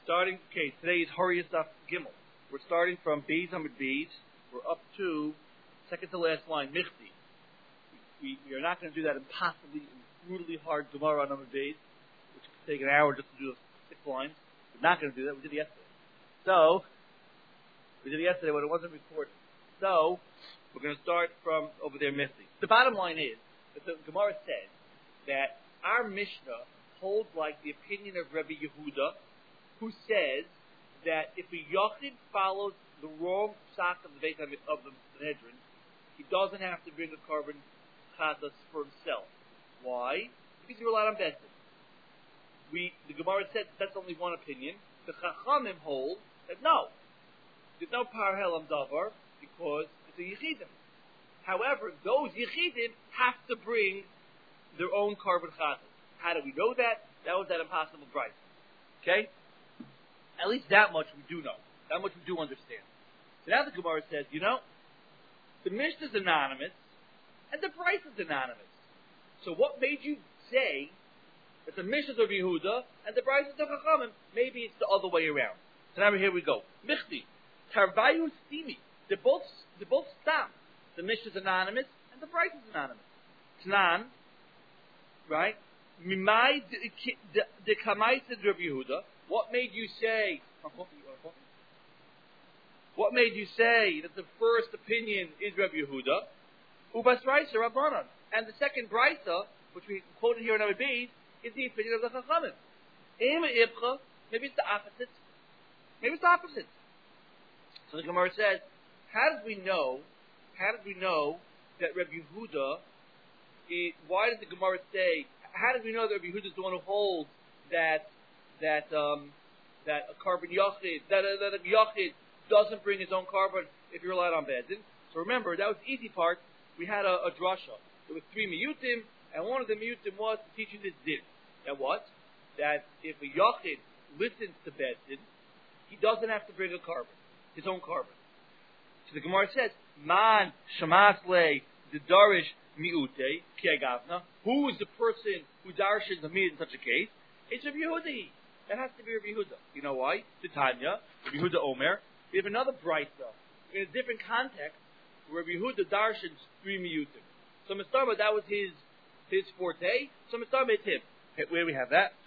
Today is Horius Daf Gimel. We're starting from Beis Amud Beis. We're up to second to last line, Michti. We are not going to do that impossibly, brutally hard Gemara on Amud Beis, which could take an hour just to do those 6 lines. We're not going to do that. We did it yesterday. We did it yesterday when it wasn't recorded. So, we're going to start from over there, Michti. The bottom line is that the Gemara says that our Mishnah holds like the opinion of Rabbi Yehuda, who says that if a Yachid follows the wrong psak of the Beit of the Sanhedrin, he doesn't have to bring a carbon chatas for himself. Why? Because you're allowed on Bezdin. The Gemara said that's only one opinion. The Chachamim hold that no, there's no parhel davar because it's a Yechidim. However, those Yechidim have to bring their own carbon chatas. How do we know that? That was that impossible price. Okay? At least that much we do know. That much we do understand. So now the Gemara says, the Mishnah is anonymous, and the price is anonymous. So what made you say that the Mishnah is of Yehuda, and the price is of Chachamim? Maybe it's the other way around. So now here we go. Michti, Tarvayu Stimi. They're both stam. The Mishnah is anonymous, and the price is anonymous. Tnan, right? Mimai de Kamai said Rabbi Yehuda. What made you say? What made you say that the first opinion is Rabbi Yehuda? Ubas Raisa Rabbanan, and the second Brisa, which we quoted here in our Beis, is the opinion of the Chachamim. Maybe it's the opposite. So the Gemara says, how did we know that Rabbi Yehuda? Why did the Gemara say? How did we know that Rabbi Yehuda is the one who holds that a carbon yachid, that a yachid doesn't bring his own carbon if you're allowed on Bezdin? So remember, that was the easy part. We had a drasha. There were 3 miyutim, and one of the miyutim was to teach you this din. That what? That if a yachid listens to Bezdin, he doesn't have to bring a carbon, his own carbon. So the Gemara says, Man shamasle the darish miute kiagavna. Who is the person who darshins a miyut in such a case? It's Rabbi Yehuda. That has to be Rabbi Yehuda. You know why? Titania, Rabbi Yehuda Omer. We have another brisa in a different context where Rabbi Yehuda darshans 3 miyutim. So Mistama, that was his forte. So Mistama, it's him. Where we have that?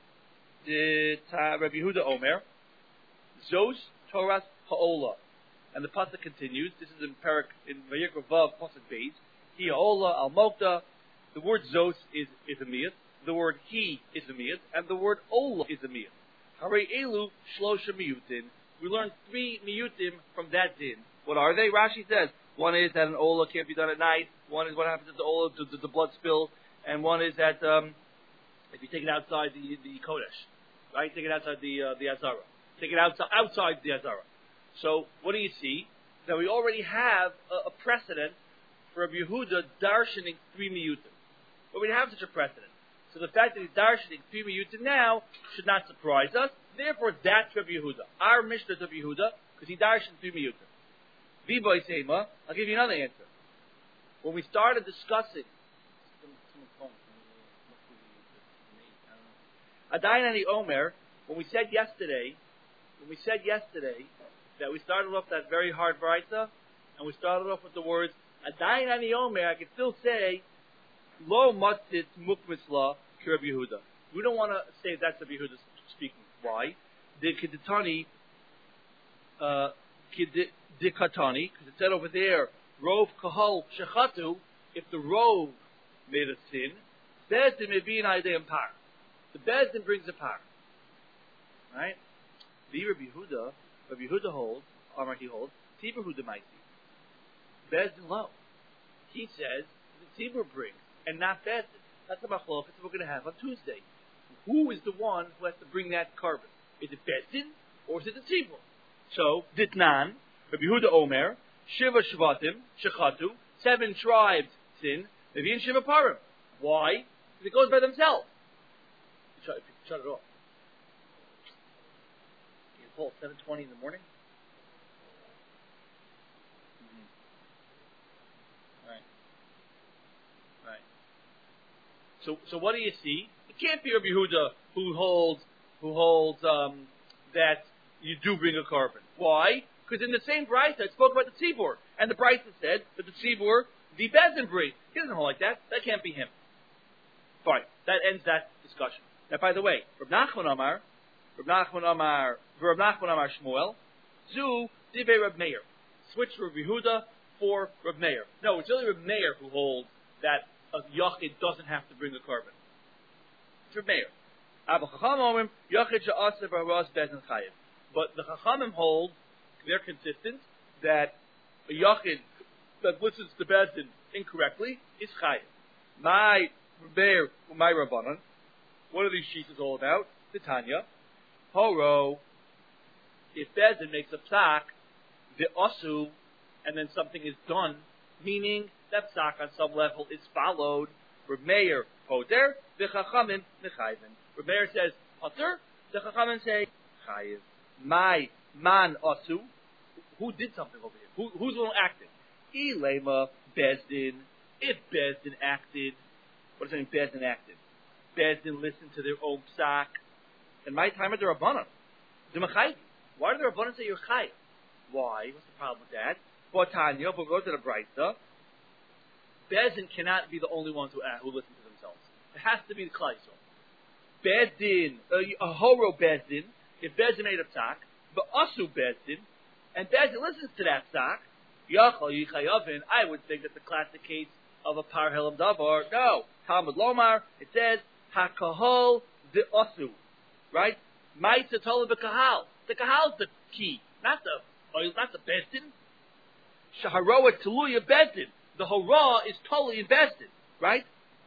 Rabbi Yehuda Omer. Zos Toras Ha'ola. And the pasuk continues. This is in Perak in Vayikra Vav pasuk Beis. Hi Ha'ola Al Mokta. The word Zos is a miyut. The word he is a miyut, and the word ola is a miyut. Harei elu shlosha miyutin. We learned 3 miyutim from that din. What are they? Rashi says one is that an ola can't be done at night. One is what happens if the ola the blood spills, and one is that if you take it outside the kodesh, right? Take it outside the azara. Take it outside the azara. So what do you see? That we already have a precedent for Rabbi Yehuda darshaning 3 miyutim. But we have such a precedent. So the fact that he's darshaning 3 miyutim now should not surprise us. Therefore, that's Rabbi Yehuda. Our Mishnah is Rabbi Yehuda because he darshaned 3 miyutim. V'boy seima, I'll give you another answer. When we started discussing Adayin Ani Omer, when we said yesterday that we started off that very hard brisa, and we started off with the words Adayin Ani Omer, I can still say Lo matzit mukmisla ki Rabbi Yehuda. We don't want to say that's Rabbi Yehuda speaking. Why? The kiditani, kidikatani, because it said over there, rov kahal shechatu. If the rov made a sin, bezdin may be an idea par. The bezdin brings a par. Right? The Rabbi Yehuda holds, Amar he holds, Tibur Huda might be. Bezdin low. He says the Tibur brings. And not Bezdin. That's the machlokes we're going to have on Tuesday. Who is the one who has to bring that carbon? Is it Bezdin or is it the Tzibur? So, Ditnan, Rabbi Yehuda Omer, Shiva Shvatim, Shechatu, 7 tribes sin, Nevi'in Shiva Parim. Why? Because it goes by themselves. Shut it off. Can you pull 7:20 in the morning? So what do you see? It can't be Rabbi Yehuda who holds that you do bring a carbon. Why? Because in the same brisa, it spoke about the tzibur, and the brisa said that the tzibur, the Bezdin brings. He doesn't hold like that. That can't be him. Fine. That ends that discussion. Now, by the way, Rav Nachman Amar Shmuel, Zu Divrei Rav Meir. Switch Rav Yehuda for Rav Meir. No, it's only Rav Meir who holds that a Yachid doesn't have to bring a carbon. It's Rav Meir. But the Chachamim hold, they're consistent, that a Yachid that listens to Bezdin incorrectly is Chayiv. My Meir, my Rabbanan, what are these sheets all about? Titania. Horo, if Bezdin makes a psak, the osu, and then something is done, meaning that psak on some level is followed. Rav Meir poter, the Chachamim nechayven. Rav Meir says poter, the Chachamim say chayiv. My man osu, who did something over here? Who's the one who acted? Ilema Bezdin. If Bezdin acted, what does that mean? Bezdin acted. Bezdin listened to their own psak. And my time at the Rabbanan, the Mechayim. Why do the Rabbanan say you're chayiv? Why? What's the problem with that? But Tanya, but go to the Brisa. Bezdin cannot be the only ones who listen to themselves. It has to be the Klal Yisrael. Bezdin, a horo Bezdin, if Bezdin made a psak, but asu Bezdin, and Bezdin listens to that psak, yachal yichayavin, I would think that's a classic case of a par helam davar. No, Talmud Lomar, it says hakahol the asu, right? Ma'itza tola b'kahal. The kahal's the key, not the Bezdin. Shaharoa teluya Bezdin. The hora is totally invested, right?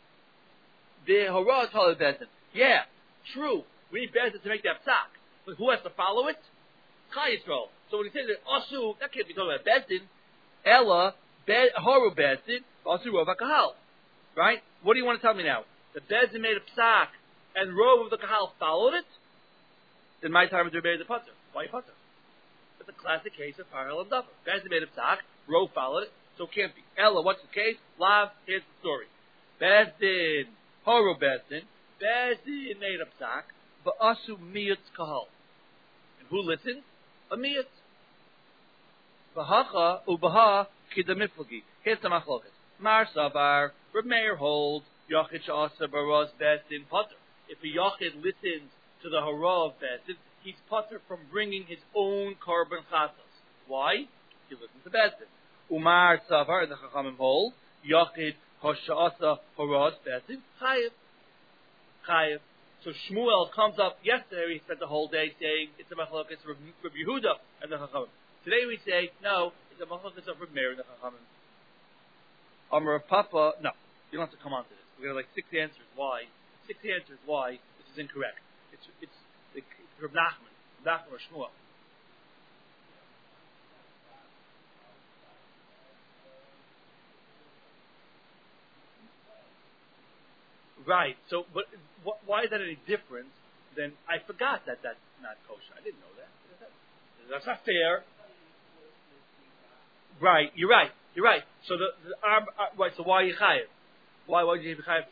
The hora is totally invested. Yeah, true. We need Bezdin to make that psak. But who has to follow it? Klal Yisrael. So when he says that asu, that can't be talking about Bezdin. Ella, horu Bezdin, asu rov kahal. Right? What do you want to tell me now? The Bezdin made a psak, and rov of the kahal followed it? Then my time is to the putter. Why putter? That's a classic case of parallel davar. Bezdin made a psak, rov followed it, so it can't be. Ella, what's the case? Lav, here's the story. Bezdin, horu Bezdin made a psak, but asu miyutz kahal. And who listened? A miyutz. V'hacha ubaha kidamiflagi. Here's the machlokas. Mar savar, Reb Meir holds, Yachid sha'asa baraz Bezdin potter. If a Yachid listens to the hara of Bezdin, he's potter from bringing his own carbon chatos. Why? He listens to Bezdin. Umar savar, the Chachamim hold, Yachid ha'sha'asa haraz Bezdin, chayiv. Chayiv. So Shmuel comes up yesterday, he spent the whole day saying it's a machlokas of Reb Yehuda and the Chachamim. Today we say, no, it's a machlokas of Reb Meir and the Chachamim. Amar of Papa, no, you don't have to come on to this. We have like 6 answers why this is incorrect. It's Reb Nachman or Shmuel. Right. So, but why is that any different than I forgot that that's not kosher? I didn't know that. That's not fair. Right. You're right. So right. So why are you chayiv? Why would you be chayiv?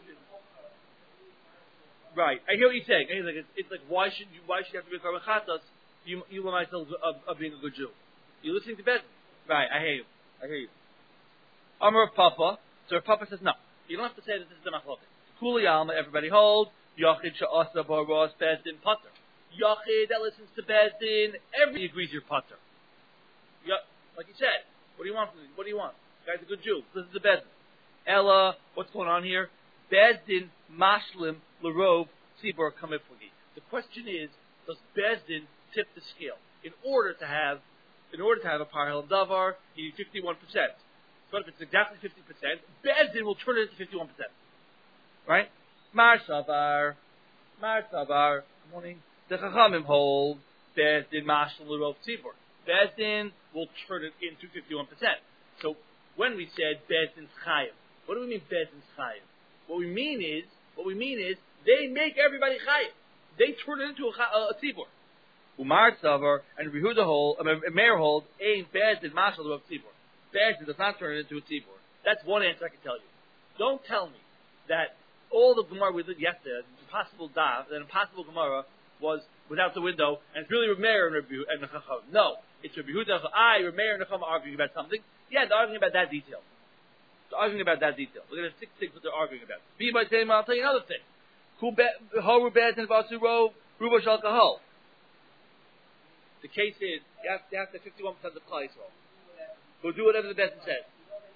Right. I hear what you're saying. It's like why should you have to be carbon chatas? You remind yourself of being a good Jew. You're listening to Bezdin. Right. I hear you. Amar of Papa. So if Papa says no, you don't have to say that this is the machloket. Kuli alma, everybody holds. Yachid sha'asa baros Bezdin potter. Yachid that listens to Bezdin, everybody agrees you're potter. Like you said. What do you want from me? What do you want? The guy's a good Jew. This is the Bezdin. Ella, what's going on here? Bezdin mashlim lerov tzibur kamiflagi. The question is, does Bezdin tip the scale? In order to have a parallel davar, you need 51%. But if it's exactly 50%, Bezdin will turn it into 51%. Right? Mar savar. Good morning. The Chachamim hold Bezdin mashlim lerov tzibur. Bezdin will turn it into 51%. So when we said Bezdin's chayiv, what do we mean Bezdin's chayiv? What we mean is they make everybody chayiv. They turn it into a tzibur. Umar tzavar and Rehuda hold, Meir hold, ain Bezdin mashal of tzibur. Bezdin does not turn it into a tzibur. That's one answer I can tell you. Don't tell me that all the Gemara we did yesterday, an impossible Gemara, was out the window, and it's really Reb Meir and the Chacham. No, it's Reb Yehuda, Reb Meir and the Chacham arguing about something. Yeah, they're arguing about that detail. They're arguing about that detail. Look at the 6 things that they're arguing about. Be by saying, I'll tell you another thing. Horu Bezdin Vasu Rubo Shal Kahal. The case is, you have to 51% of Klal Yisrael. Who do whatever the Bezdin says.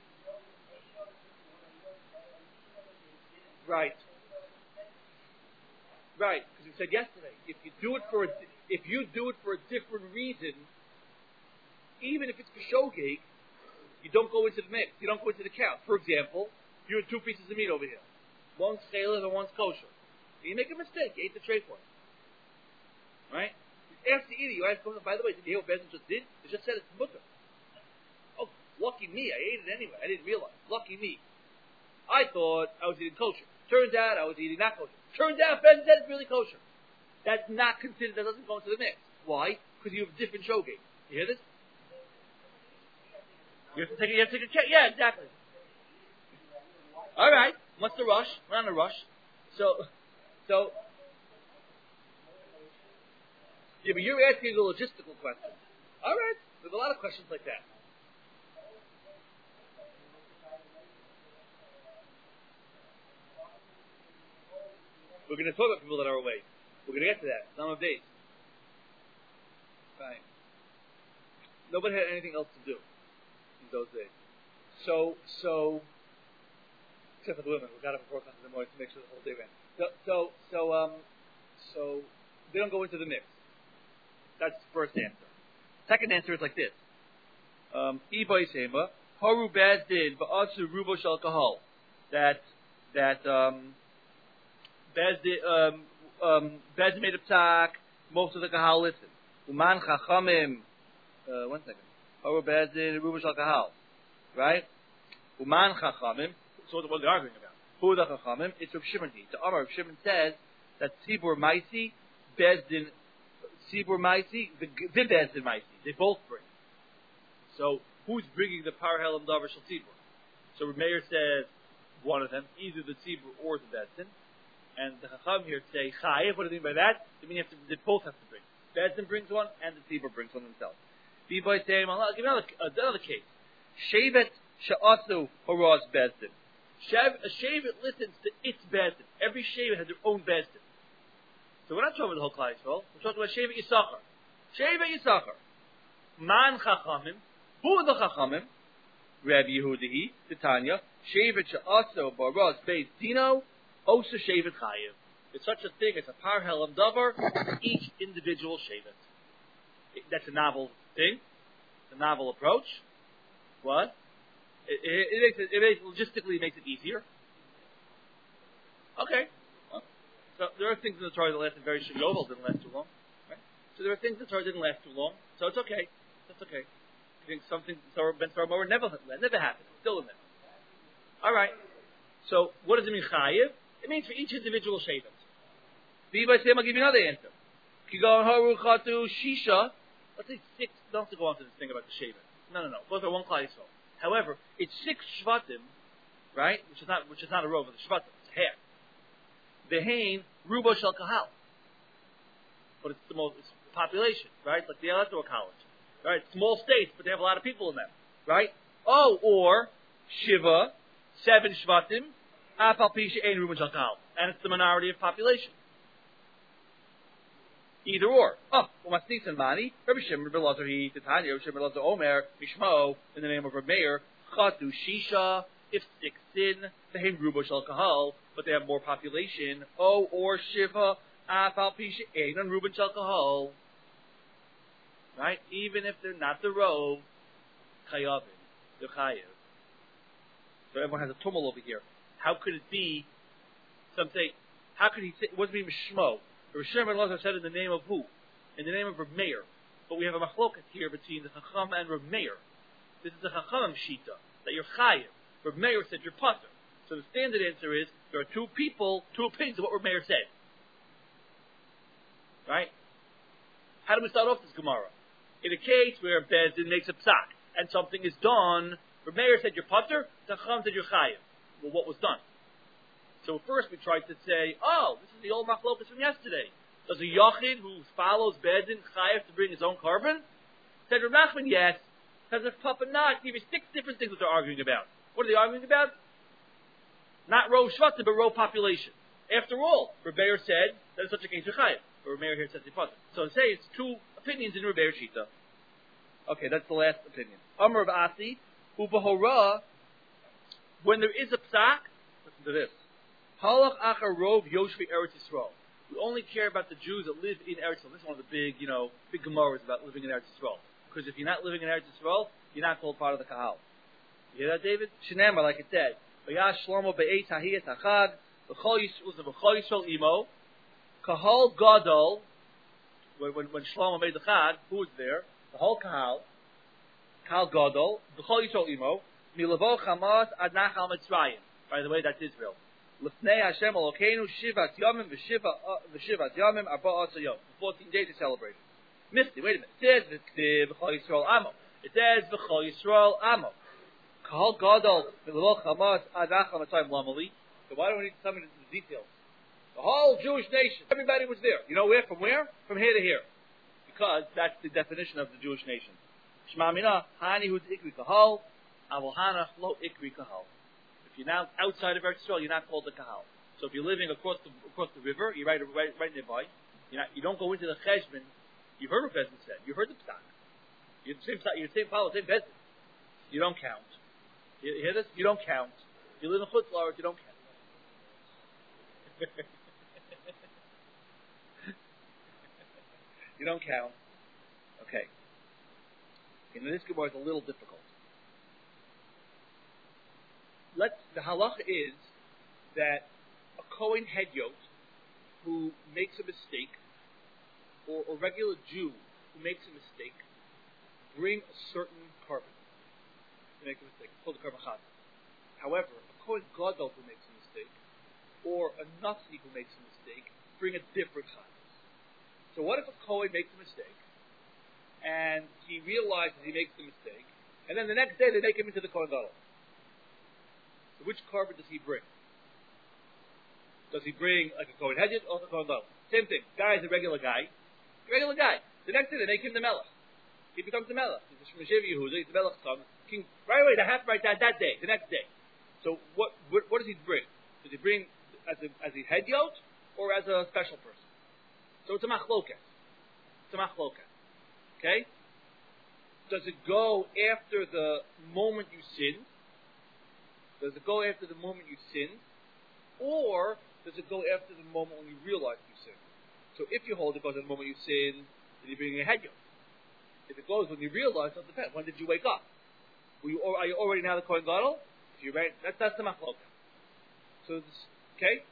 Right. Right, because we said yesterday, if you do it for a different reason, even if it's Kashogeg, you don't go into the mix. You don't go into the count. For example, you have 2 pieces of meat over here. One's chaylev and one's kosher. You make a mistake. You ate the tray for it. Right? After eating, you ask, by the way, did you hear what Bezin just did? They just said it's mutter. Oh, lucky me. I ate it anyway. I didn't realize. Lucky me. I thought I was eating kosher. Turns out I was eating not kosher. Turns out Bezin said it's really kosher. That's not considered, that doesn't go into the mix. Why? Because you have different shogeg. You hear this? You have to take a check. Yeah, exactly. All right. What's the rush? We're on a rush. So, yeah, but you're asking the logistical question. All right. There's a lot of questions like that. We're going to talk about people that are away. We're going to get to that. Some of days. Fine. Nobody had anything else to do in those days. So, except for the women, we got up at 4 o'clock in the morning to make sure the whole day ran. So they don't go into the mix. That's the first answer. Second answer is like this. Iboy Sema, Haru Bezdin, Ba'atsu Rubo Shal Kahal. That Bezdin made a psak, most of the Kahal listened. Uman Chachamim, 1 second. Haru Bezdin, Rubo Shal Kahal. Right? Uman Chachamim, so what are they arguing about? Who are the Chachamim? It's Rav Shimon. The Amar Rav Shimon says that Tzibur Maisi, Bezdin, Tzibur Maisi, the Bezdin Maisi. They both bring. So, who's bringing the Par Helam Davar Shal Tzibur? So, Rav Meir says one of them, either the Tzibur or the Bezdin. And the Chacham here say Chayev. What do they mean by that? They mean they both have to bring. Bezdin brings one, and the Tzibur brings one themselves. I'll give another case. Shevet Sha'asu Haraz Bezdin. A Shevet listens to its Bezdin. Every Shevet has their own Bezdin. So we're not talking about the whole Klal Yisrael. We're talking about Shevet Yisachar. Shevet Yisachar. Man Chachamim. Who are the Chachamim? Rabbi Yehudahi, Titania. Shevet Sha'asu Haraz Beis Dino. Osa Shevet Chayev. It's such a thing as a Par Helam Davar for each individual Shevet. That's a novel thing. It's a novel approach. What? It logistically makes it easier. Okay. Well, so there are things in the Torah that lasted very short. Yovel didn't last too long. Right? So there are things in the Torah that didn't last too long. So it's okay. That's okay. I think something Ben Sarah Mower never happened. It's still in there. All right. So what does it mean, Chayev? It means for each individual Shevet. I'll give you another answer. Kigon Haru Chatu Shisha. Let's say 6. Don't have to go on to this thing about the Shevet. No. Both are one Klal Yisrael. However, it's 6 Shvatim, right? Which is not a row, but the Shvatim, it's half. Behain Rubo Shel Kahal. But it's the most population, right? Like the Electoral College. Right? Small states, but they have a lot of people in them. Right? Oh, or Shiva, 7 Shvatim, Apal Pisha Ein Rubo Shel Kahal. And it's the minority of population. Either or. Umasnis and Mani, Rabbi Shimon, Rabbi Lazar, Titania, Rabbi Shimon, Lazar, Omer, Mishmo, in the name of Rabbi Meir, Chatu, Shisha, if 6 sin, Behem Rubo Shel Kahal, but they have more population, or Shiva, Afal Pisha, Ein, Ruben Shel Kahal. Right? Even if they're not the Rov, Chayavim, they're Chayav. So everyone has a tumult over here. How could it be, some say, how could he say, what does it mean Mishmo? Rav Shimon Lazar said in the name of who? In the name of Rav Meir. But we have a machloket here between the Chacham and Rav Meir. This is the Chacham Shita, that you're Chayiv. Rav Meir said you're Pater. So the standard answer is, there are 2 people, 2 opinions of what Rav Meir said. Right? How do we start off this Gemara? In a case where Bezdin makes a psak, and something is done, Rav Meir said you're Pater, the Chacham said you're Chayiv. Well, what was done? So first we tried to say, this is the old machlokas from yesterday. Does a Yachid who follows Bedin Chayav to bring his own carbon? Said Rav Nachman, yes. Says if Papa not, give you 6 different things that they're arguing about. What are they arguing about? Not row Shvatim, but row population. After all, Rebbeir said that in such a case you're Chayav. But Rebbeir here says Yifatim. So say it's 2 opinions in Rebbeir Shita. Okay, that's the last opinion. Amr of Asi, Ubahora, when there is a psak, listen to this. Halach achar rov yoshvi Eretz Yisrael. We only care about the Jews that live in Eretz Yisrael. This is one of the big Gemaras about living in Eretz Yisrael. Because if you're not living in Eretz Yisrael, you're not called part of the Kahal. You hear that, David? Shenamar, like it said, Vayash Shlomo be'etz hahiyas hachag, v'chol Yisrael imo, Kahal Gadol, when Shlomo made the Chag, who was there? The whole Kahal Gadol, v'chol Yisrael imo, milavo chamas ad nachal Mitzrayim. By the way, that's Israel. L'fnei Hashem Elokeinu shivat yomim v'shivat yomim arba'asa yom. 14 days of celebration. Misty, wait a minute. It says v'chol Yisrael amo. It says v'chol Yisrael amo. Kahal Gadol milavo chamas ad nachal Mitzrayim lamali. So why don't we need to tell me the details? The whole Jewish nation, everybody was there. You know where? From where? From here to here. Because that's the definition of the Jewish nation. Shema mina hani hu ikri kahal, avol hanach lo ikri kahal. If you're now outside of Eretz Yisrael, you're not called the kahal. So if you're living across the river, you're right nearby. You don't go into the cheshbon. You've heard what Bezin said. You heard the psak. You're the same follow, same Bezin. You don't count. You hear this? You don't count. You live in Chutz La'aretz, you don't count. You don't count. Okay. And this Gemara is a little difficult. The halacha is that a Kohen Hedyot who makes a mistake, or a regular Jew who makes a mistake, bring a certain carbon to make a mistake. It's called a carbon chaz. However, a Kohen Gadol who makes a mistake, or a Nasi who makes a mistake, bring a different chaz. So what if a Kohen makes a mistake, and he realizes he makes the mistake, and then the next day they make him into the Kohen Gadol? So which carbon does he bring? Does he bring like a Kohen Hedyot or a Kohen Gadol? Same thing. Guy is a regular guy. The next day they make him the Melech. He becomes the Melech. He's from Shevi Yehuda. He's the Melech's son. King. Right away, they have right that day, the next day. So what does he bring? Does he bring as a Hedyot or as a special person? So it's a machloket. Okay? Does it go after the moment you sin? Does it go after the moment you sin? Or does it go after the moment when you realize you sin? So if you hold it goes at the moment you sin, then you're bringing a Hedyot. If it goes when you realize, it depends. When did you wake up? Are you already now the Kohen Gadol? If you're right, that's the machloket. So okay?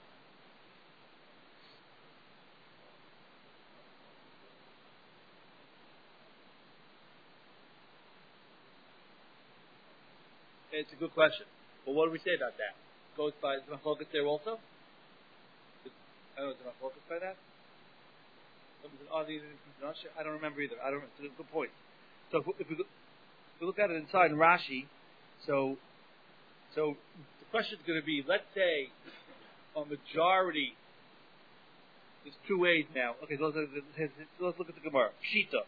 It's a good question. But what do we say about that? Goes by the machloket there also? I don't know, is the machloket by that? I don't remember either. It's a good point. So if we look at it inside in Rashi, so the question is going to be, let's say a majority, there's 2 ways now. Okay, so let's look at the Gemara. Pshita.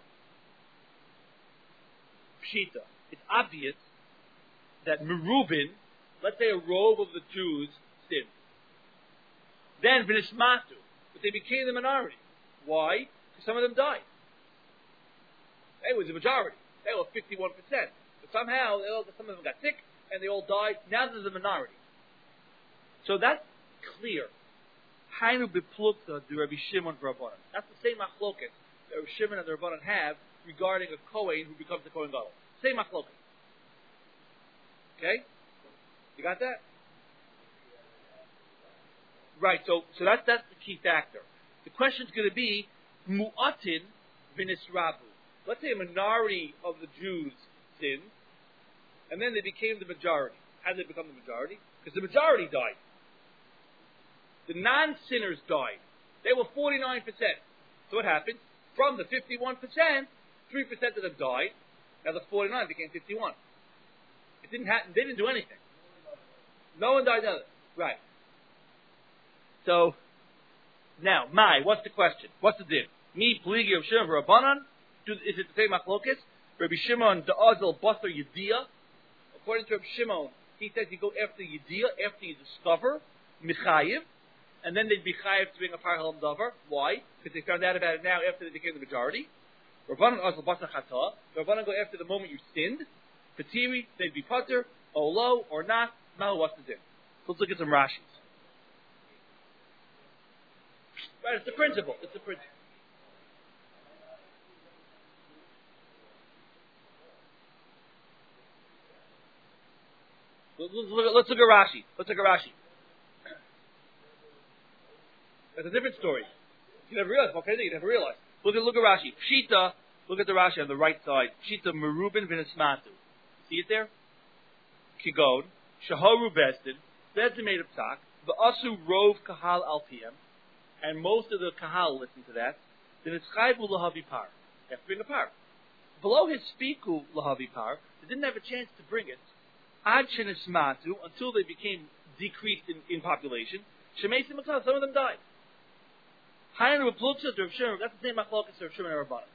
It's obvious that Merubin, let's say a robe of the Jews, sinned. Then V'nishmatu, but they became the minority. Why? Because some of them died. It was a majority. They were 51%. But somehow, some of them got sick, and they all died. Now there's a minority. So that's clear. Hainu beplukta the Rabbi Shimon v'Rabbanan. That's the same machloket that Rabbi Shimon and the Rabbanan have regarding a Kohen who becomes a Kohen Gadol. Same machloket. Okay? You got that? Right, so that's the key factor. The question is going to be mu'atin v'nisrabu. Let's say a minority of the Jews sinned, and then they became the majority. How did they become the majority? Because the majority died. The non-sinners died. They were 49%. So what happened? From the 51%, 3% of them died. Now the 49 became 51. It didn't happen. They didn't do anything. No one died. Right. So Now, what's the question? What's the din? Me, Pligi of Shimon Rabbanan? Is it the same machlokes? Rabbi Shimon, the Azel, Basar, Yediyah. According to Rabbi Shimon, he says you go after Yediyah, after you discover, Michayiv, and then they'd be Chayiv to bring a Par Halam Davar. Why? Because they found out about it now after they became the majority. Rabbanan, Azel, Basar, Chata. Rabbanan go after the moment you sinned. Patiri, they'd be Pater, Olo, or not. Now what's the din? Let's look at some Rashis. Right, it's the principle. It's the principle. Let's look at Rashi. That's a different story. You never realize. Okay, you never realize. Look at Rashi. Pshita. Look at the Rashi on the right side. Pshita merubin v'nesmatu. See it there? Kigon. Shaharu besdin. Besdin made of psak. V'asu rov kahal al piem. And most of the kahal listen to that. Then it's chayvu lahavi par. They have to bring a par. Below his spiku lahavi par, they didn't have a chance to bring it. Ad shenismatu, until they became decreased in population. Shemesim makal, some of them died. Hayan Raplutza to Rav Shimon, that's the same machlokes of Rav Shimon and Rabbanan.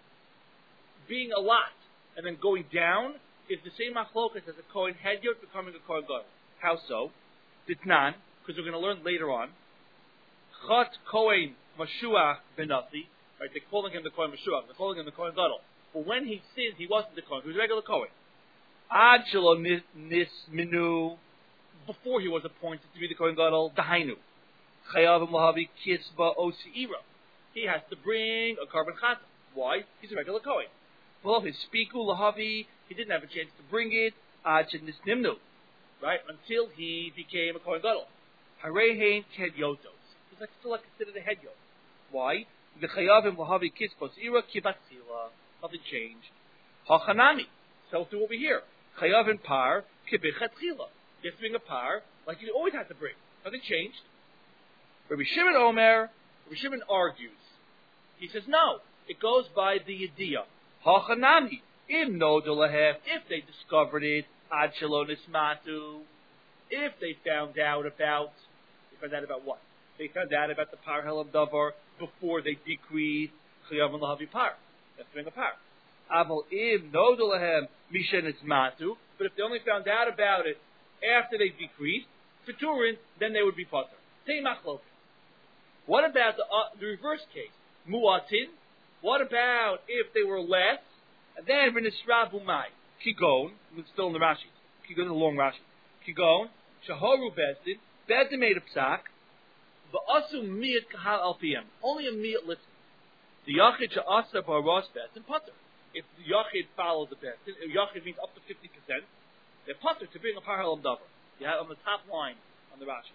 Being a lot and then going down is the same machlokes as a Kohen Hedyot becoming a Kohen Gadol. How so? Ditnan, because we're going to learn later on. Chot Kohen Mashuach Benasi, right? They're calling him the Kohen Mashuach. They're calling him the Kohen Gadol. But when he sinned, he wasn't the Kohen. He was a regular Kohen. Ad Shelo Nisminu, before he was appointed to be the Kohen Gadol, Dahainu. Chayavim Lahavi Kisba Osiira. He has to bring a carbon chata. Why? He's a regular Kohen. Well, his Spiku Lahavi, he didn't have a chance to bring it. Ad Shenisnimnu, right? Until he became a Kohen Gadol. Harehein Kedyotos. He's still considered a Hedyot. Why? The Chayavim Lahavi Kisba Osiira Kibatzila. Nothing changed. Hachanami. So to over here. Chayavim Par Kibichatchila. You have to bring a par like you always had to bring. Nothing changed. Rabbi Shimon Omer, Rabbi Shimon argues. He says, no, it goes by the Yediyah. Hachanami, im no delahev, if they discovered it, ad shalonis matu, if they found out about what? They found out about the par helam davar before they decreased chayavim lahavi par. They have to bring a par. Aval im no delahem mishenis matu, but if they only found out about it after they decreased, Keturin, then they would be potter. Same machlokes. What about the reverse case? Muatin. What about if they were less? And then v'nisravu mai. Kigon. It's still in the Rashi. Kigon is a long Rashi. Kigon. Shaharu besdin. Besdin made a psak. V'asu miyat kahal al piem. Only a miyat listen. The yachid sha'asa baros besdin potter. If the yachid follows the besdin, if yachid means up to 50%, they're potter to bring a par halam davar. You have on the top line on the Rashi.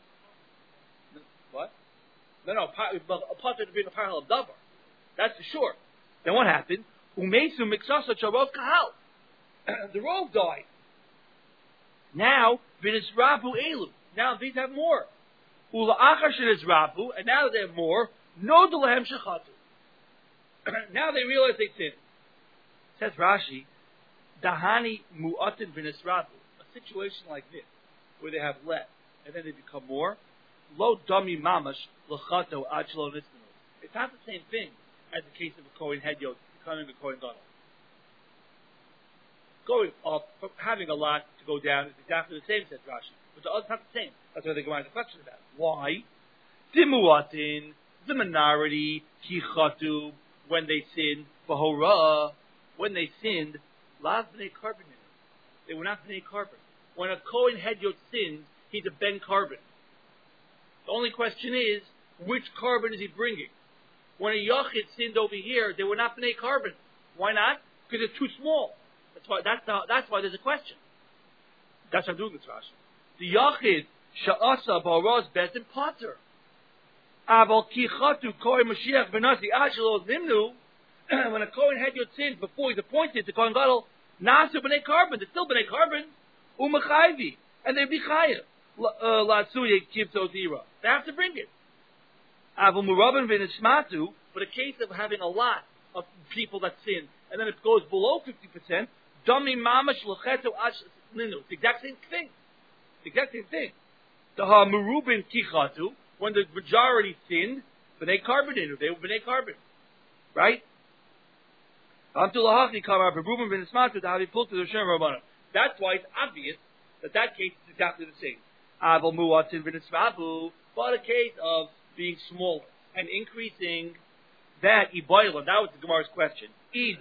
What? No, a potter to bring a par halam davar. That's for sure. Then what happened? Umesu miksasa charov kahal. The rove died. Now, v'nisrabu elu. Now these have more. Ula achar shenisrabu, and now that they have more, no delahem shechatu. Now they realize they sinned. Says Rashi, Dahani mu'atin v'nisrabu. A situation like this, where they have less, and then they become more, lo dami mamash l'chato ad shelo nismenu. It's not the same thing as the case of a Kohen Hedyot becoming a Kohen Gadol. Going up, from having a lot to go down is exactly the same, says Rashi. But the other's not the same. That's why the Gemara has a question about it. Why? Dimuatin, the minority, kichatu, when they sinned, bahora, when they sinned, lav b'nei carbon. They were not b'nei carbon. When a Kohen Hedyot sins, he's a ben carbon. The only question is, which carbon is he bringing? When a Yachid sinned over here, they were not b'nei carbon. Why not? Because it's too small. That's why there's a question. That's how I'm doing this, Rashi. The Yachid sha'asa ba'araz bezin potter. Aval kichatu Kohen Mashiach v'nasi ashelo nimnu. When a Kohen Hedyot sins before he's appointed to Kohen Gadol, nasu b'nei carbon. They're still b'nei carbon. Umachayvi. And they'd be chayav. La'atsuye kivto zira. They have to bring it. Aval murabin v'nismatu. But a case of having a lot of people that sin, and then it goes below 50%, dami mamash l'cheto ash ninu. It's the exact same thing. The ha merubin kichatu. when the majority sinned, b'nei carbon, they were b'nei carbon. Right? That's why it's obvious that case is exactly the same. But a case of being smaller and increasing that iboila, that was the Gemara's question. Is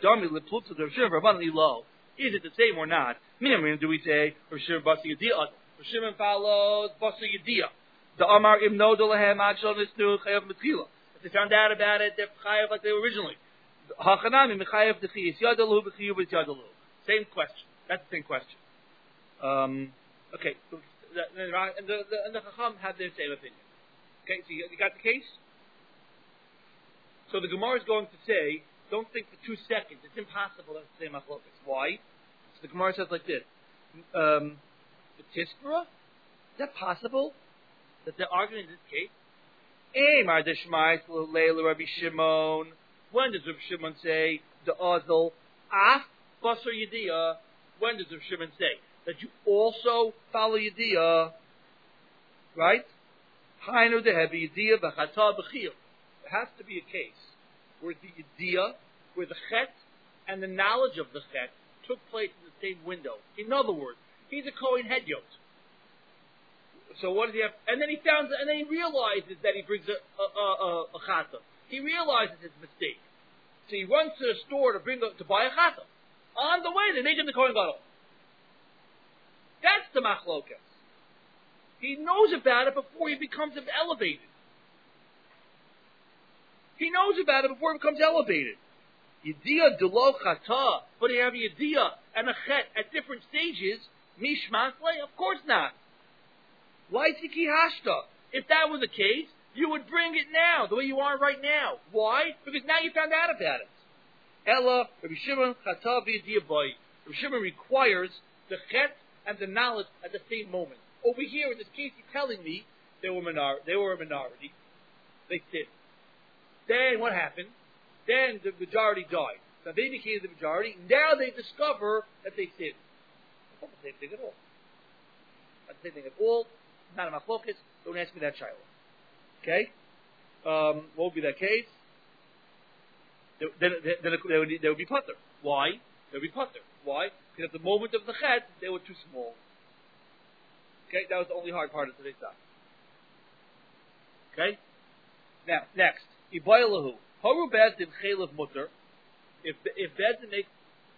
it the same or not? Do we say Rav Shimon follows Basa Yediyah? The Amar Im Noda Lahem Achal Nisnu Chayav Metchila. If they found out about it, they're Chayav like they were originally. Hachanami Mechayav Dechiyis Yadalu B'Chiyuv Yadalu. Same question. That's the same question. Okay. So and the Chacham have their same opinion. Okay. So you got the case. So the Gemara is going to say, don't think for 2 seconds. It's impossible to say machlokas. Why? So the Gemara says like this. The Tiskra? Is that possible? That they're arguing in this case? Rabbi Shimon. When does Rabbi Shimon say the Azel af basar Yediyah? When does Rabbi Shimon say that you also follow Yediyah? Right? Hainu dehebi Yediyah v'chata b'chiyah. There has to be a case where the Yediyah, where the Chet and the knowledge of the Chet took place in the same window. In other words, he's a Kohen Hedyot. So what does he have? And then he realizes that he brings a chata. He realizes his mistake. So he runs to the store to buy a chata. On the way, they make him the Kohen Gadol. That's the machlokas. He knows about it before he becomes elevated. He knows about it before he becomes elevated. Yediyah delo chata, but you have Yediyah and a chet at different stages. Mishmas lay? Of course not. Laitiki hashta. If that was the case, you would bring it now, the way you are right now. Why? Because now you found out about it. Ella, Rabbi Shimon chata v'Yediyah boy. Rabbi Shimon requires the chet and the knowledge at the same moment. Over here, in this case, he's telling me they were a minority. They sinned. Then what happened? Then the majority died. Now they became the majority. Now they discover that they sinned. It's not the same thing at all. Not the same thing at all. Not a machlokas. Don't ask me that, Shiloh. Okay? What would be that case? Then they would be putter. Why? They would be putter. Why? Because at the moment of the chet, they were too small. Okay? That was the only hard part of today's talk. Okay? Now, next. Ibaylahu. Haru bezdin chaylev mutter. If bezdin makes...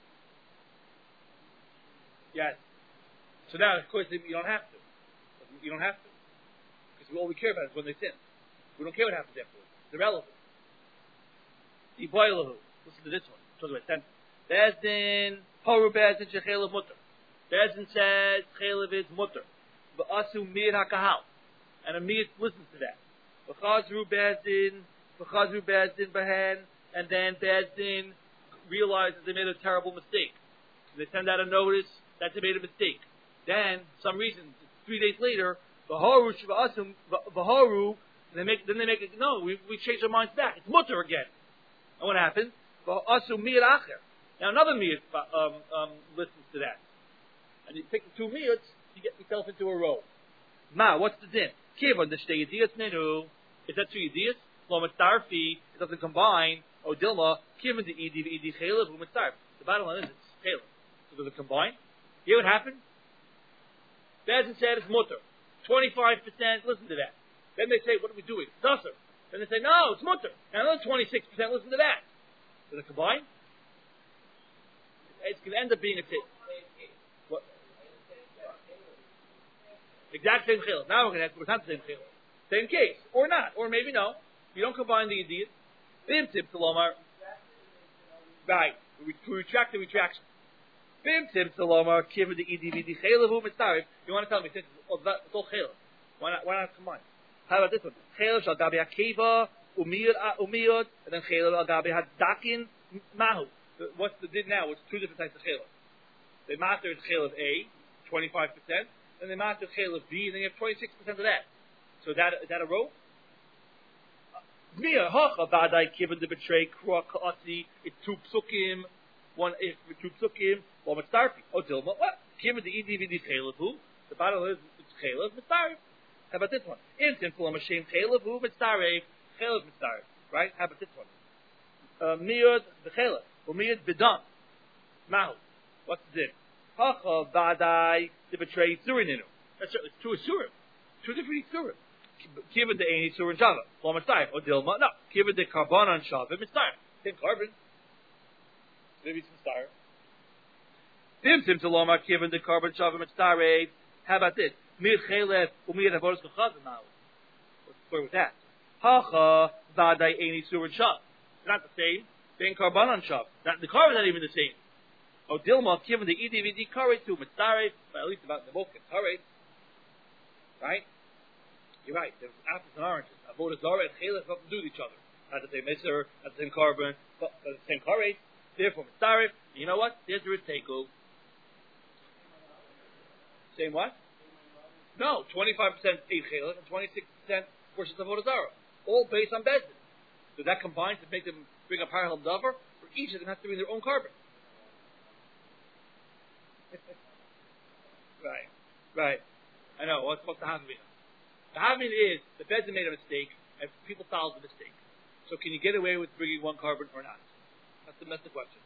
Yes. So now, of course, you don't have to. You don't have to. Because all we care about is when they sin. We don't care what happens afterwards. It's irrelevant. Ibaylahu. Listen to this one. Talk about sentence. Bezdin, Haru bezdin shechaylev mutter. Bezdin says chaylev is mutter. V'asu mir hakahal. And a mir listens to that. V'chazru bezdin bahen, and then Bezdin realizes they made a terrible mistake. So they send out a notice that they made a mistake. Then, some reason, 3 days later, Vaharu, then they make it, no, we change our minds back. It's mutter again. And what happens? V'asu mir acher. Now another mir listens to that. And you take the 2 mirs, you get yourself into a row. What's the din? Kivon, the shtei yediyas nenu. Is that 2 yediyas? It doesn't combine. O Dilma, given the Edi Chalev, the bottom line is it's Chalev. So does it combine? You know what happened? Bezdin said it's mutter. 25%, listen to that. Then they say, what are we doing? It's usher. Then they say, no, it's mutter. And another 26%, listen to that. Does it combine? It's going to end up being a tip. What? Exact same Chalev. Now we're going to have to, it's not the same Chalev. Same case. Or not. Or maybe no. You don't combine the Yediyah. Bim Tim Salomar. Right. We retract the retraction. Bim Tim Salomar. Kiva the Edi Chaylev Mitzarif. You want to tell me since it's all Chaylev. Why not combine? How about this one? Chaylev shal gabi Akiva Umiyot and then Chaylev al gabi Hadakin Mahu. What's the did now? It's 2 different types of Chaylev. They master Chaylev A, 25%, and they master Chaylev B, and then you have 26% of that. So is that a row? Mia hacha badai given the betray krua kaatzi. It's 2 psukim. One is 2 psukim. One mitzarfi. Oh Dilma. What? Given the edvd chaylev. The bottom is it's chaylev mitzarfi. How about this one? Instant full Mashem Chelev, who Mitzarev, Chelev Mitzarev. Right? How about this one? Miyud B'Chelev, or Miyud B'Dam. Mahu. What's the din? Hacha Vadai, to betray Surininu. That's right, it's two Asurim. Two different Asurim. Kiva de Aini Sur and Java. Well, Mitzayim. Or Dilma. No. Kiva de Karban on Shava. Mitzayim. Same carbon. Maybe it's Mitzayim. Dim to Loma. Kiva de Karban Shava Mitzayim. How about this? Mir Chelev. Umir Avodas Kachazim now. What's the story with that? Hacha Vadai Aini Sur and Shav. They're not the same. Then Karban on Shav. The carbon is not even the same. Oh, Dilma. Kiva de EDVD Kare to Mitzayim. But at least about the both Kare. Right? You're right. There's apples and oranges. Avodah Zarah and Chelef have to do with each other. Not the same mitzvah, not the same carbon, but the same karet. Therefore, mitzaref. You know what? There's the Ritteku. Same what? No, 25% ate Chelef and 26% portions of Avodah Zarah. All based on Bezdin. So that combines to make them bring a parallel davar, or each of them has to bring their own carbon. Right. I know. What's the Havamina? The Havamina is the Bezdin made a mistake, and people followed the mistake. So can you get away with bringing one carbon or not? That's the question.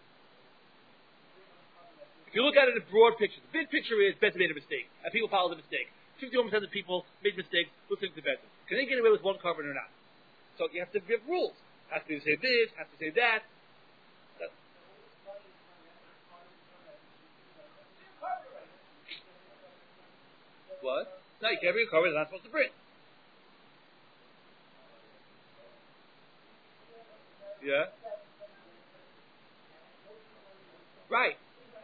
If you look at it in a broad picture, the big picture is Bezdin made a mistake, and people followed the mistake. 51% of the people made mistakes listening to Bezdin. Can they get away with one carbon or not? So you have to give rules. Has to be to say this, has to say that. What? No, you can't bring a carbon you're not supposed to bring. Yeah? Right.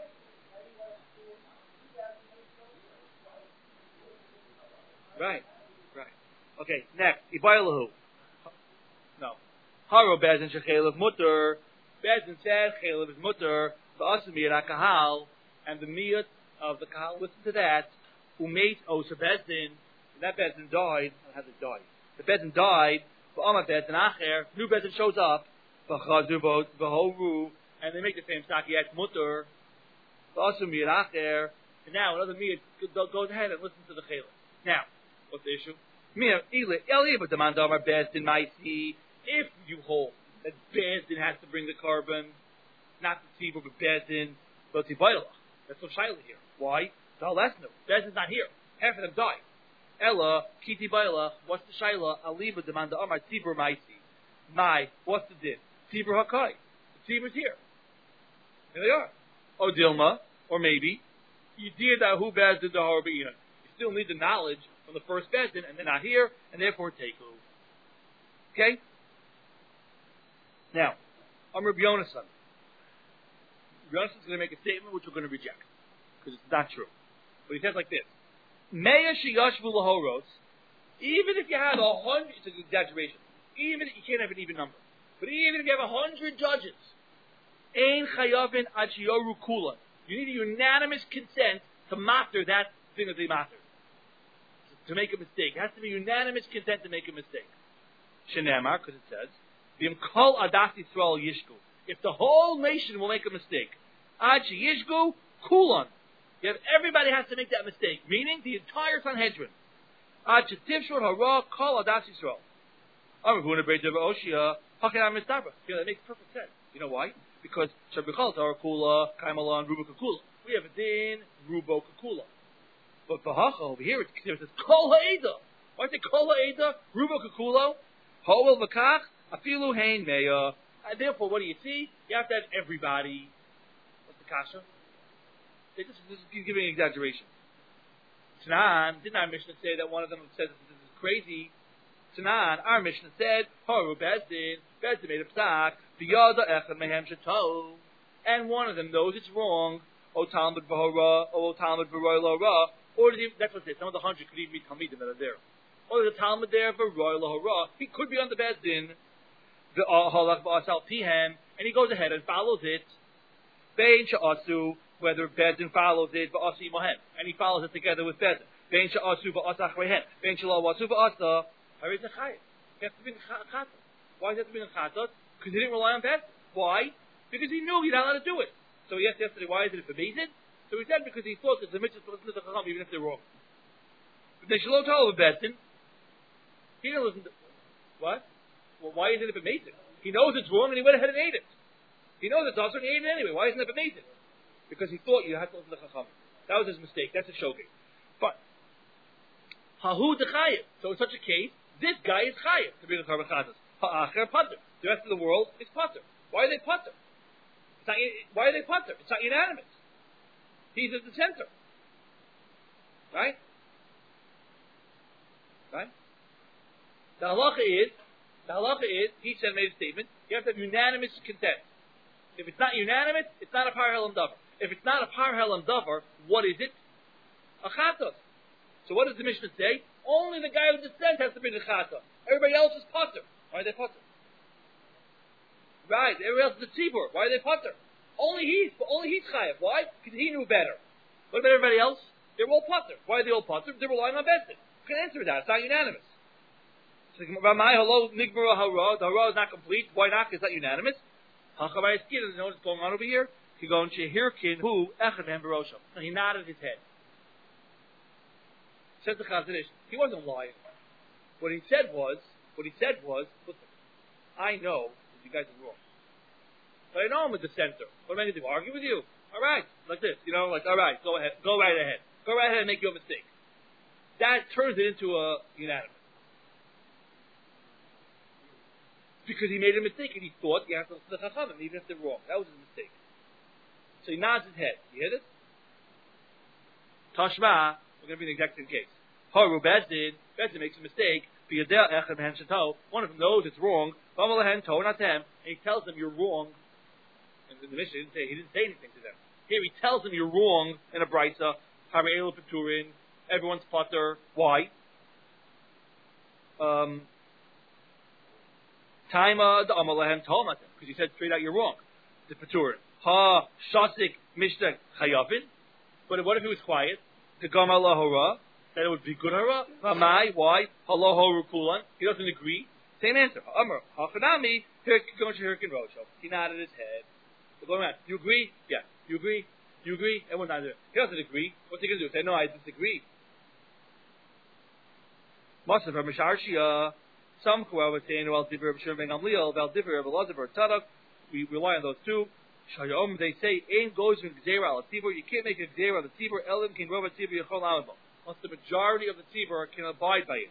Okay, next. Ibailahu. No. Haro Bezin Shechelev Mutter. Bezin said Chelev is Mutter. The Asamir HaKahal. And the Miyut of the Kahal, listen to that. Umeit Osa Bezdin, and that Bezdin died. How did it die? The Bezdin died. Ba'amah Bezdin Acher. New Bezdin shows up. Ba'chazu Ba'horu, and they make the same Sakiyat Mutter. Ba'asu Mir Acher. And now another Mir goes ahead and listens to the Chelev. Now, what's the issue? Mir Ile Eli, but the Mandamar Bezdin Maisi. If you hold that Bezdin has to bring the carbon, not the Tzibur, but Bezdin, but Tzibayla. That's so Shaila here. Why? Dalesnu. Bezdin's not here. Half of them died. Ella, Kiti Baila, what's the Shaila? Aliba demanda Amar Tzibur Maisi. My, what's the din? Tzibur Hakai. The Tzibur's here. Here they are. O Dilma, or maybe, you did that who Bezdin the Harbina. You still need the knowledge from the first Bezdin, and they're not here, and therefore take who. Okay? Now, Amr B'Yonasan. Yonasan is going to make a statement which we're going to reject, because it's not true. But he says like this: Meya sheyashvu lahoros. Even if you have 100, it's an exaggeration. Even you can't have an even number, but even if you have 100 judges, ein chayavin ad sheyoru kula. You need a unanimous consent to matter that thing that they mattered. To make a mistake, it has to be unanimous consent to make a mistake. Shenemar, because it says, "V'im kol adas Yisrael yishku." If the whole nation will make a mistake, ad sheyishku kulan. You have everybody has to make that mistake, meaning the entire Sanhedrin. Ad shetivshur hara kol adas Yisrael. Amrhuna b'Redav Oshia hakan amistabra. That makes perfect sense. You know why? Because shabichal tara kula kaimalan rubo kakula. We have a din rubo kakula. But Bahacha over here it says kol ha'eda. Why is it kol ha'eda? Rubo kakulo. Ho'el v'kach afilu hein meya. And therefore, what do you see? You have to have everybody. What's the kasha? This is giving an exaggeration. Tanan, didn't our Mishnah say that one of them says this is crazy? Tanan, our Mishnah said, Haru Bezdin made a psak, B'yada echad mehem shetau, and one of them knows it's wrong, O Talmud v'hora, O Talmud v'roy lo-ra, or that's what it says, some of the 100 could even be Talmidim that are there. Or there's a Talmud there v'roy lo-hora, he could be on the Bezdin, v'halach v'asal pihem, and he goes ahead and follows it, Bein sha'asu, whether Bezdin follows it, v'asi mohem, and he follows it together with Bezdin. Bein sha'asu v'asa achreihem, bein sha'lawasu v'asa, harei zechayim. He has to be in chatat. Why does he have to be in chatat? Because he didn't rely on Bezdin. Why? Because he knew he's not allowed to do it. So he asked yesterday, why is it forbidden? So he said because he thought it's a mitzvah to listen to the chacham even if they're wrong. But they shall tell of Bezdin, He didn't listen to what? Well, why isn't it b'meitin? He knows it's wrong and he went ahead and ate it. He knows it's also and he ate it anyway. Why isn't it b'meitin? Because he thought you had to listen to Chacham. That was his mistake. That's a shogeg. But hahu dechayev. So in such a case, this guy is chayev to bring the karban chatas. Ha'acher pater. The rest of the world is pater. Why are they pater? Why are they pater? It's not unanimous. He's at the center. Right? Right? The halacha is, he said, made a statement, you have to have unanimous consent. If it's not unanimous, it's not a par helam davar. If it's not a par helam davar, what is it? A chatos. So what does the Mishnah say? Only the guy who dissent has to bring the chata. Everybody else is pater. Why are they pater? Right, everybody else is the tzibur. Why are they pater? Only he's chayav. Why? Because he knew better. What about everybody else? They're all pater. Why are they all pater? They're relying on Besdin. You can answer that. It's not unanimous. So, Ramai, hello, nigmara hara. The hara is not complete. Why not? Because it's not unanimous. Hachavai skin. You know what's going on over here? He going shehirkin who echadem barosho. So he nodded his head. Says the Chazon Ish. He wasn't lying. What he said was, listen, I know that you guys are wrong. But I know I'm a dissenter. What am I going to do? Argue with you? All right, like this, all right, go ahead, go right ahead and make your mistake. That turns it into a unanimous. Because he made a mistake and he thought you have to listen to the Chachamim even if they're wrong. That was his mistake. So he nods his head. You hear this? Tashma, we're going to be in the exact same case. Haru Besdin makes a mistake. One of them knows it's wrong. And he tells them you're wrong. And the Mishnah he didn't say anything to them. Here he tells them you're wrong in a brisa. Hame'elu Peturin. Everyone's pater. Why? Taima the Amalahem Tomatim. Because he said straight out you're wrong. The Peturin. Ha Shasik Mishnah Chayavin. But what if he was quiet? The Gama Lahora. That it would be good hara. Hamai. Why? Halahoru Kulan. He doesn't agree. Same answer. Amr. Hachanami. Hirkin Rosho. He nodded his head. They're going around. You agree? Yeah. You agree? You agree? Everyone's not there. He doesn't agree. What's he going to do? Say, no, I disagree. Masav Misharshia. Some whoever saying, well, Divir B'Shur Ben Gamliel, Val Divir B'Lazar Tzadok. We rely on those two. Shayom, they say, Ain goes from Gzeira al Tzibur. You can't make a Gzeira al the Tzibur. Elim Kin Rova Tzibur Yechol Alamo. Once the majority of the Tzibur can abide by it.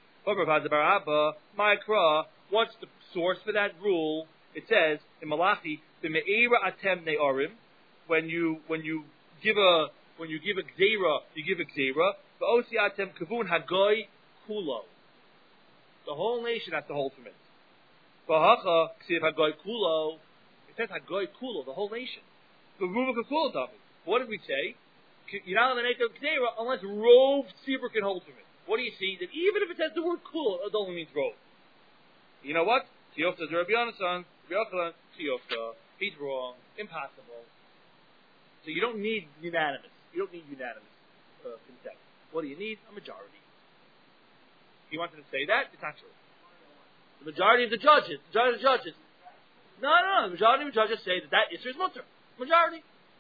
What's the source for that rule? It says in Malachi, the me'era atem ne'arim. When you give a gzeira, you give a gzeira. The osi atem kavun hagoy kulo. The whole nation has to hold from it. V'hacha ksiv hagoy kulo. It says hagoy kulo, the whole nation. The ruva kulo david. What did we say? You're not allowed to make a gzeira unless rove tzibur can hold from it. What do you see? That even if it says the word kulo, it only means rove. You know what? Tiyofta Rabbi Yonasan, Rabbi Yochanan, Tiyofta. He's wrong. Impossible. So you don't need unanimous. You don't need unanimous consent. What do you need? A majority. He wanted to say that. It's not true. The majority of the judges. No. The majority of the judges say that Isser is mutter. Majority.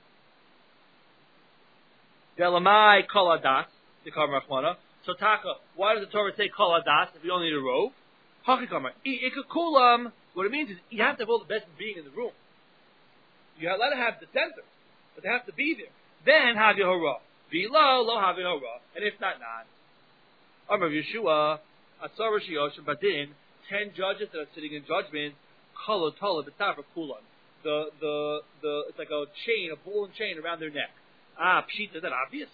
Delamai kol adas. Dikar Rachmana. So Taka, why does the Torah say kol adas if you only need a rove? Hachikamar. Ikakulam. What it means is you have to have all the best being in the room. You let it have dissenters, but they have to be there. Then have your hara. Below, lo have your hara. And if not, not. Amar Yeshua, Asara Shiyosha Badin, 10 judges that are sitting in judgment, Kolo Tola B'Tafra Kulan. It's like a chain, a ball and chain around their neck. Pshita, is that obvious?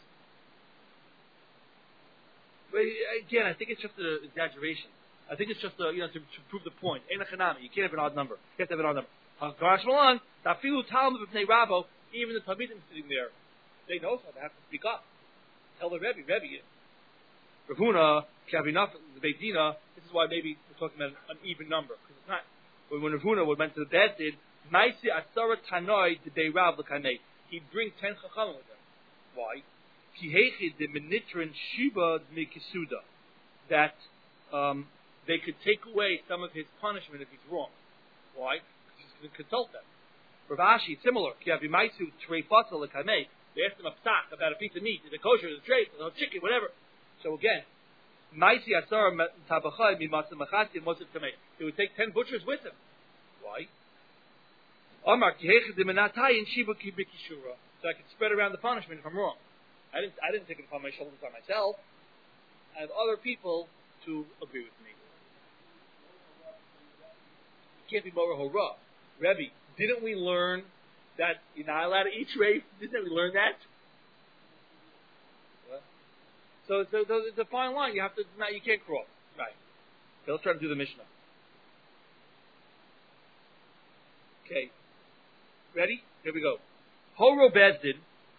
But again, I think it's just an exaggeration. I think it's just to prove the point. Ein Chanami, you can't have an odd number. You have to have an odd number. Garash Malan, Tafilu Talmud B'Pnei Rabo, even the Talmidim sitting there, they know so they have to speak up. Tell the Rebbe, Ravuna, Kavinaf, the Beit Dina, this is why maybe we're talking about an even number. Because it's not. When Ravuna went to the bed, did Maisi Asara Tanoi the Beirav L'Kanei. He'd bring 10 Chachamim with him. Why? Kihechid the Menitrin Shiba Mikisuda. That they could take away some of his punishment if he's wrong. Why? Because he's going to consult them. Rav Ashi, similar. Kiavimaisu Treifasa L'Kanei. They asked him a psak about a piece of meat. Is it kosher? Is it treif? Is it chicken? Whatever. So again, Maisi asar tabachai mimasim machati mosif tamei. He would take 10 butchers with him. Why? Amar kihechid diminatai in shiva kibikishura. So I could spread around the punishment if I'm wrong. I didn't take it upon my shoulders by myself. I have other people to agree with me. It can't be Mora Hora. Rebbe, didn't we learn that you're not allowed to eat treif? Didn't we learn that? What? So it's a fine line. You have to. You can't cross. Right. Okay, let's try to do the Mishnah. Okay. Ready? Here we go. Horo Bezdin.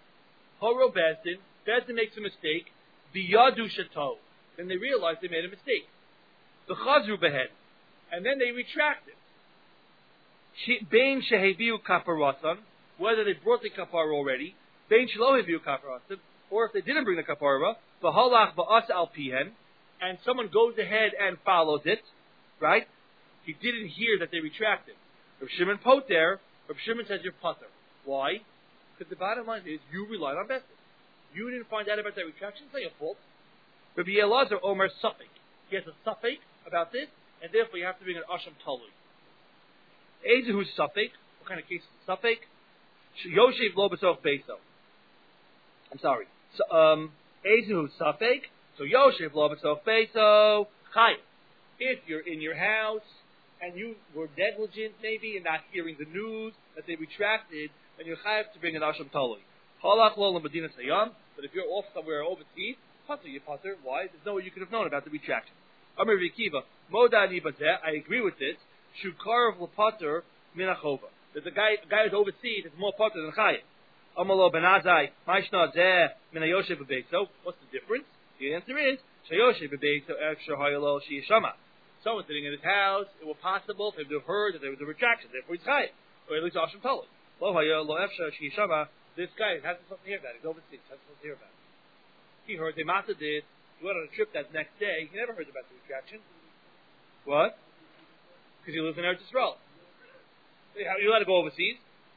Bezdin makes a mistake. Biyadu shato. Then they realize they made a mistake. The chazru behed. And then they retract it. Bein sheheviu kaparasan. Whether they brought the kapara already. Bein shelo heviu kaparasan. Or if they didn't bring the kapara. V'halach ba'as al pihen. And someone goes ahead and follows it. Right? He didn't hear that they retracted. Rav Shimon poter. Rav Shimon says you're putter. Why? Because the bottom line is you relied on Bezdin. You didn't find out about that retraction. It's not your fault. Rabbi Elazar Omer Suffolk. He has a Suffolk about this, and therefore you have to bring an Asham Talui. Ezehu Suffolk. What kind of case is Suffolk? Yoshev Lo B'Soch Beso. I'm sorry. Ezehu Suffolk. So Yoshev Lo B'Soch Beso. Chayim. If you're in your house and you were negligent maybe in not hearing the news that they retracted, then you're chayav to bring an Asham Talui. Halach Lo L'Medina Sayam. But if you're off somewhere overseas, putter, you putter. Why? There's no way you could have known about the retraction. Amar Rikiva, Modani Bazeh, I agree with this. Shukarav L'Putter Minachova. That the guy who's overseas is more putter than Chayim. Amalo Benazai, Maishna Zeh Minayoshev Bebeso. What's the difference? The answer is Shayoshev Bebeso Efshar Hayalo Shiyashama. Someone sitting in his house, it was possible for him to have heard that there was a retraction, therefore he's Chayim. Or at least Asham Talui. Lo Hayalo Efshar Shiyashama. This guy has something to hear about it. He's overseas. Has something to hear about it. He heard the Masa did. He went on a trip that next day. He never heard about the retraction. What? Because he lives in Eretz Yisrael. You let it go overseas.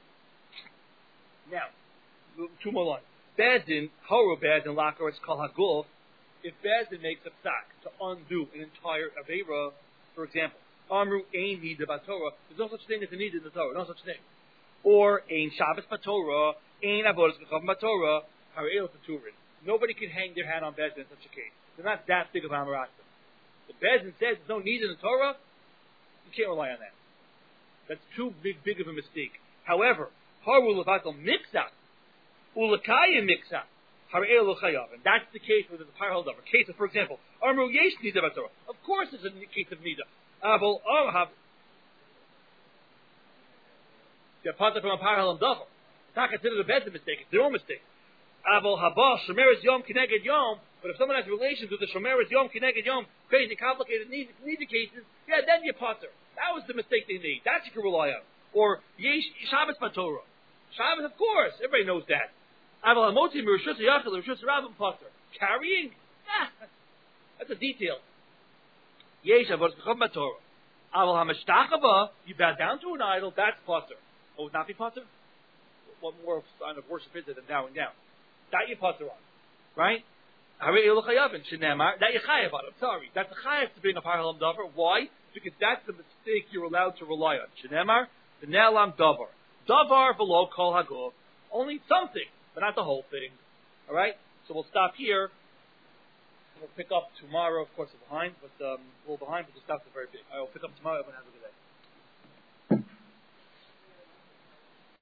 Now, 2 more lines. Bezdin, Horo Bezdin, Lakar, it's called Hagul. If Bezdin makes a psak to undo an entire Avera, for example, Amru Ein Nida Batorah, there's no such thing as a Nida in the Torah, no such thing. Or Ein Shabbos Batorah, Ein Avodas B'Chav Batorah, Hara'el Taturin. Nobody can hang their hat on Bezdin in such a case. They're not that big of Amaratim. The Bezdin says there's no need in the Torah, you can't rely on that. That's too big of a mistake. However, Haru Levatel Mixat, Ulakaya Mixat, Hara'el L'Chayav. And that's the case where there's a parallel of a case of, for example, Amru Yesh Nida Batorah. Of course there's a case of Nida. Abel Amhav. They're part from a parallel davar. It's not considered a Bezdin mistake, it's their own mistake. Abel Haba, Shomeres Yom Kineged Yom, but if someone has relations with the Shomeres Yom Kineged Yom, crazy, complicated, needy cases, yeah, then you putter. That was the mistake they made. That you can rely on. Or Yesh Shabbos Batorah. Shabbos, of course, everybody knows that. Abel Hamoti Mershus Yachel, Mershus Rabbim putter. Carrying? That's a detail. Yesh Avodas B'Chav Batorah. Abel Hamashtachava, you bow down to an idol, that's putter. Oh, would not be putter? What more sign of worship is it than bowing down? That you putter on, right? That you chayav on. I'm sorry, that's a chayav to bring a parallel davar. Why? Because that's the mistake you're allowed to rely on. Shenemar the ne'alam davar. Davar below kol hagov. Only something, but not the whole thing. All right. So we'll stop here. We'll pick up tomorrow. Of course, we're behind, but a little behind. But we'll stop at the very big. I will pick up tomorrow. Everyone has a